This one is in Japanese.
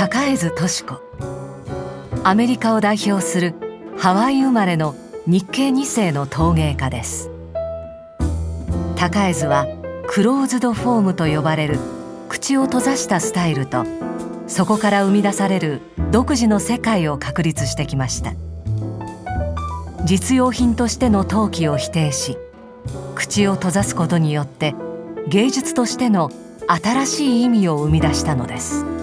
高江津敏子。アメリカを代表するハワイ生まれの日系2世の陶芸家です。高江津はクローズドフォームと呼ばれる口を閉ざしたスタイルと、そこから生み出される独自の世界を確立してきました。実用品としての陶器を否定し、口を閉ざすことによって芸術としての新しい意味を生み出したのです。